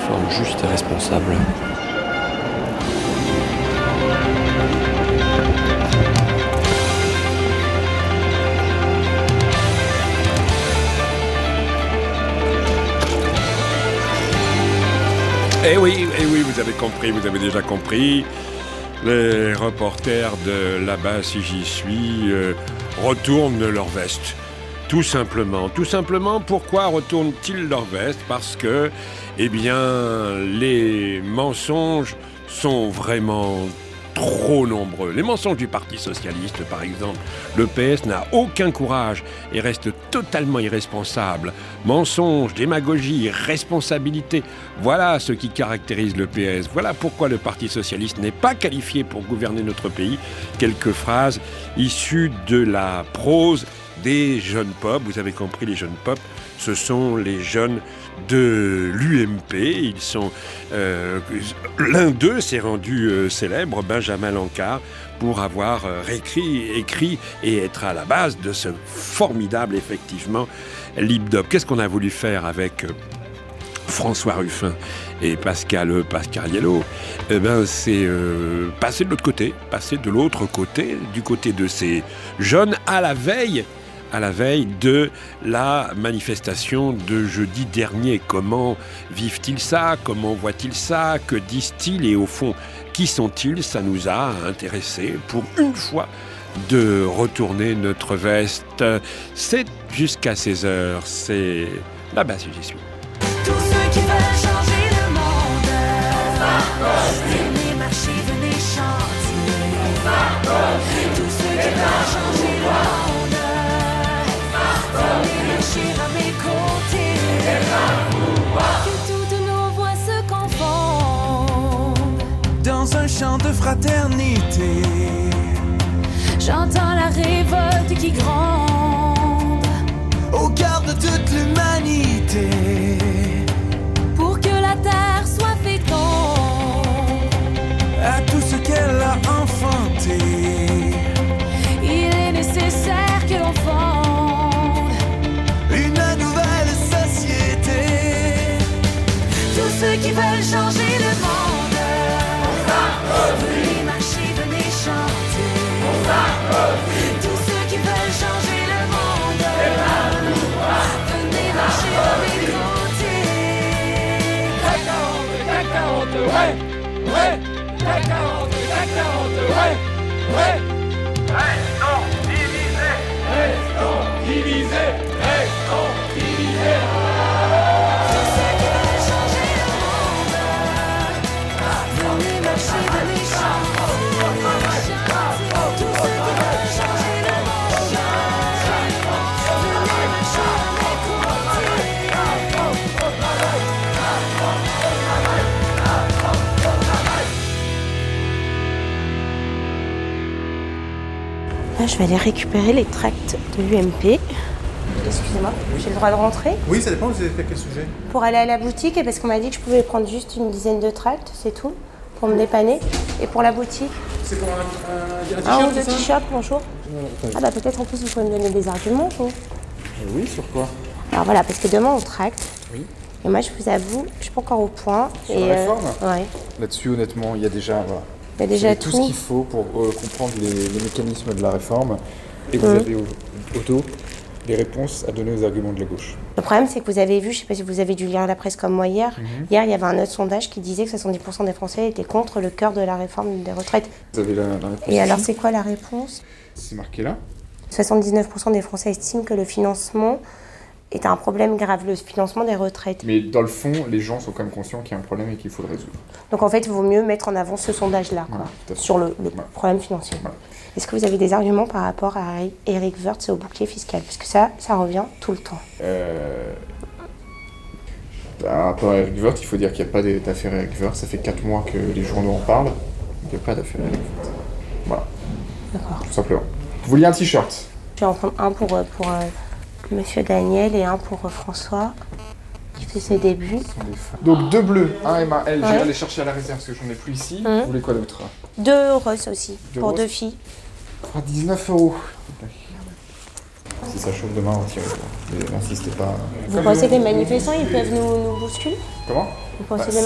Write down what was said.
réforme juste et responsable. Eh oui, vous avez compris, vous avez déjà compris. Les reporters de là-bas, si j'y suis, retournent leur veste. Tout simplement. Tout simplement, pourquoi retournent-ils leur veste ? Parce que, eh bien, les mensonges sont vraiment trop nombreux. Les mensonges du Parti Socialiste, par exemple. Le PS n'a aucun courage et reste totalement irresponsable. Mensonges, démagogie, responsabilité, voilà ce qui caractérise le PS. Voilà pourquoi le Parti Socialiste n'est pas qualifié pour gouverner notre pays. Quelques phrases issues de la prose des jeunes pop. Vous avez compris, les jeunes pop, ce sont les jeunes de l'UMP. Ils sont l'un d'eux s'est rendu célèbre, Benjamin Lancard, pour avoir écrit et être à la base de ce formidable, effectivement, Lip-Dop. Qu'est-ce qu'on a voulu faire avec François Ruffin et Pascal Yello? Eh ben, c'est passer de l'autre côté, du côté de ces jeunes à la veille de la manifestation de jeudi dernier. Comment vivent-ils ça ? Comment voient-ils ça ? Que disent-ils ? Et au fond, qui sont-ils ? Ça nous a intéressés pour une fois de retourner notre veste. C'est jusqu'à 16h, c'est là-bas si j'y suis. Tous ceux qui veulent changer le monde, venez marcher, venez chanter. Tous ceux qui veulent changer le monde, venez marcher à mes côtés. Que toutes nos voix se confondent dans un chant de fraternité. J'entends la révolte qui gronde au cœur de toute l'humanité. Pour que la terre soit féconde à tout ce qu'elle a enfanté. Il est nécessaire que l'on fonde une nouvelle société. Tous ceux qui veulent changer le monde, venez marcher, venez chanter. Tous ceux qui veulent changer le monde, venez marcher à mes côtés. CAC 40, ouais, ouais. CAC 40, ouais, ouais. Restons divisés, restons divisés. Tous ceux qui veulent changer le monde, venez marcher, venez chanter. Tous ceux qui veulent changer le monde, venez marcher à mes côtés. Là, je vais aller récupérer les tracts de l'UMP. Excusez-moi, j'ai le droit de rentrer? Oui, ça dépend, vous avez fait quel sujet? Pour aller à la boutique, et parce qu'on m'a dit que je pouvais prendre juste une dizaine de tracts, c'est tout, pour me dépanner. Et pour la boutique? C'est pour un t-shirt, un ou deux c'est ça? t-shirts, bonjour. Ah bah peut-être en plus vous pouvez me donner des arguments, vous. Oui, sur quoi? Alors voilà, parce que demain on tracte. Oui. Et moi je vous avoue, je suis pas encore au point. Sur la réforme? Ouais. Là-dessus, honnêtement, il y a déjà... Voilà. Il y a déjà tout ce qu'il faut pour comprendre les mécanismes de la réforme. Et vous avez au dos les réponses à donner aux arguments de la gauche. Le problème, c'est que vous avez vu, je ne sais pas si vous avez dû lire la presse comme moi hier, hier, il y avait un autre sondage qui disait que 70% des Français étaient contre le cœur de la réforme des retraites. Vous avez la réponse. Et alors, c'est quoi la réponse? C'est marqué là. 79% des Français estiment que le financement est un problème grave, le financement des retraites. Mais dans le fond, les gens sont quand même conscients qu'il y a un problème et qu'il faut le résoudre. Donc en fait, il vaut mieux mettre en avant ce sondage-là, quoi, sur le problème financier. Voilà. Est-ce que vous avez des arguments par rapport à Éric Woerth et au bouclier fiscal? Parce que ça revient tout le temps. Par rapport à Éric Woerth, il faut dire qu'il n'y a pas d'affaire Éric Woerth. Ça fait 4 mois que les journaux en parlent. Il n'y a pas d'affaire Éric Woerth. Voilà. D'accord. Tout simplement. Vous vouliez un t-shirt? Je vais en prendre un pour Monsieur Daniel et un pour François, qui fait ses débuts. Donc 2 bleus, un M, un L. Je vais aller chercher à la réserve parce que j'en ai plus ici. Vous voulez quoi d'autre? 2 roses aussi, pour 2 filles. 19 €. Si ça chauffe demain, on tire. N'insistez pas. Vous pensez que les manifestants, ils peuvent nous bousculer? Comment? Vous pensez Bah,